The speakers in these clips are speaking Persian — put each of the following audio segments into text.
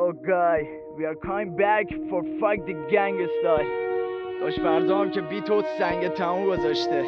Yo guy, we are coming back for fuck the gang style. داشت فردا هم که بی تو سنگ تموم گذاشته.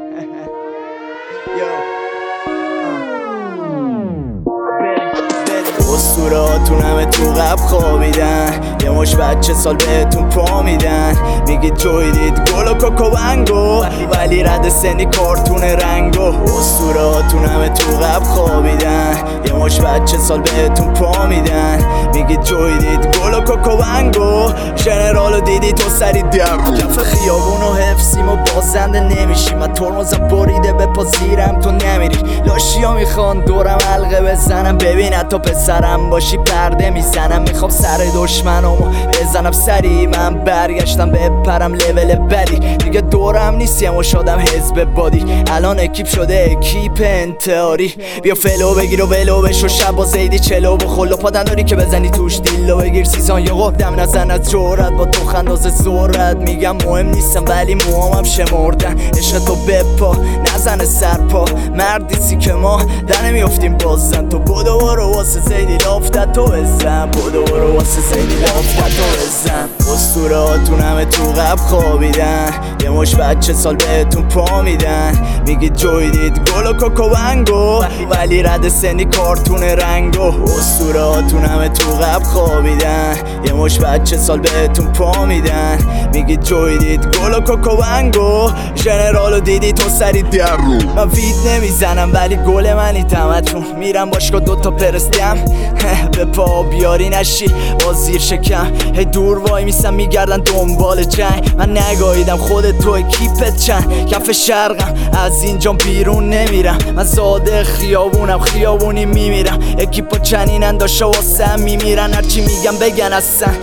اسطورهاتون همه تو قبل خوابیدن، یه مش بچه سال بهتون پا میدن. میگید جویدید گل و کوکوبنگو، ولی رد سنی کارتون رنگو. اسطورهاتون همه تو قبل خوابیدن، یه مش بچه سال بهتون پا میدن. میگید جویدید گل و کوکوبنگو، ژنرالو دیدی تو سری دم کف خیابونو حفظیم و بازنده نمیشی. من ترمزم بریده به پا زیرم تو نمیری. لاشیا میخوان دورم حلقه بزنم، ببین حتی پسرم باشی پرده میزنم. میخوام سر دشمنامو بزنم سری، من برگشتم بپرم لول بدی. دیگه دورم نیست یه مشادم حزب بادی، الان اکیپ شده اکیپ انتحاری. بیا فلو بگیر و ولو بشو شب با زیدی چلو بخل و پادن داری که بزنی توش دیلو بگیر. 30 ثانیه قدم نزن از جورت با تو خنداز زورت. میگم مهم نیستم ولی موامم شمردن. عشق تو بپا نزن سرپا، مردیسی که ما در نمیافتیم بازن. تو بدو برو واسه زیدی لافتت تو بزن، بدو برو واسه زیدی لافتت تو بزن. اسطورهاتون همه تو قبل خوابیدن، یه مش بچه سال بهتون پا میدن. میگید جویدید گل و کوکوبنگو، ولی رد سنی کارتون رنگو. اسطورهاتون همه تو قبل خوابیدن، یه مش بچه سال بهتون پا میدن. میگید جویدید گل و کوکوبنگو، ژنرالو دیدی تو سری دم. من وید نمیزنم ولی گل منی تمتون. میرم باشگاه دوتا پرستم به پا بیاری نشی با زیر شکم. هی دور وای میسم میگردن دنبال جنگ. من نگاهیدم خودت تو اکیپت چند کف شرقم، از اینجا بیرون نمیرم. من زاده خیابونم خیابونی میمیرم. اکیپا چنینن داشته واسه میمیرن، هرچی میگم بگن هستن.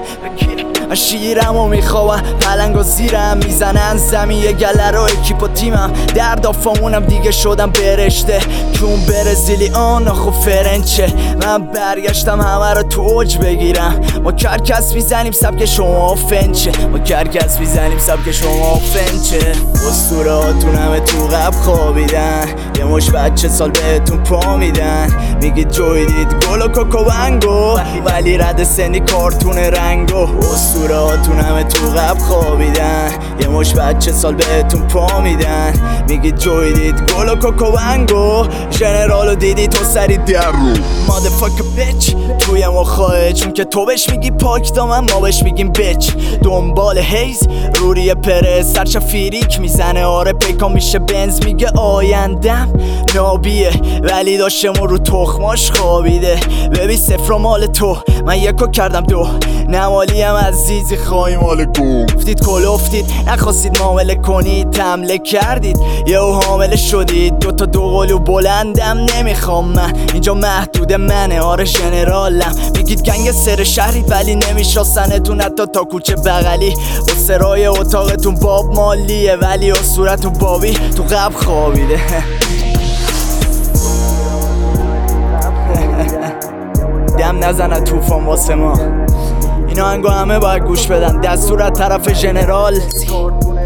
من شیرم و میخوام پلنگو زیرم میزنن زمین. یه گله رو اکیپ و تیمم در دافامونم دیگه شدم برشته. چون برزیلی آخو فرنچه. من برگشتم همه رو تو اوج بگیرم. ما کرکس میزنیم سبک شما فنچه، ما کرکس میزنیم سبک شما فنچه. اسطورهاتون همه تو قبل خوابیدن، یه مش بچه سال بهتون پا میدن. میگید جویدید گل و کوکوبنگو، ولی رد سنی کارتون رنگو. اسطورهاتون همه تو قبل خوابیدن، یه مش بچه سال بهتون پا میدن. میگید جویدید گل و کوکوبنگو، ژنرالو دیدی تو سری دم. مادرفاک بیچ توی مخواه، چون که تو بهش میگی پاک دامن ما بهش میگیم بیچ. دنبال هیز روری پره سرچه فیریک میزنه. آره پیکا میشه بنز میگه آیندم نابیه، ولی داشتمون رو تخماش خوابیده. ببین صفر مال تو من یکو کردم دو، نمالیم عزیزی خواهی مال گم. گفتید کلوفتید نخواستید معامله کنید، حمله کردید یهو حامله شدید. دوتا دو قلو بلندم نمیخوام من، اینجا محدود منه. آره ژنرالم. میگید گنگ سر شهرید ولی نمیشناسنتون حتی تا کوچه بغلی. اسرای اتاقتون باب مالیه ولی صورتون بابی تو قبل خوابیده. دم نزنه طوفان واسه ما، اینا هنگو همه باید گوش بدن. دستور از طرف ژنرال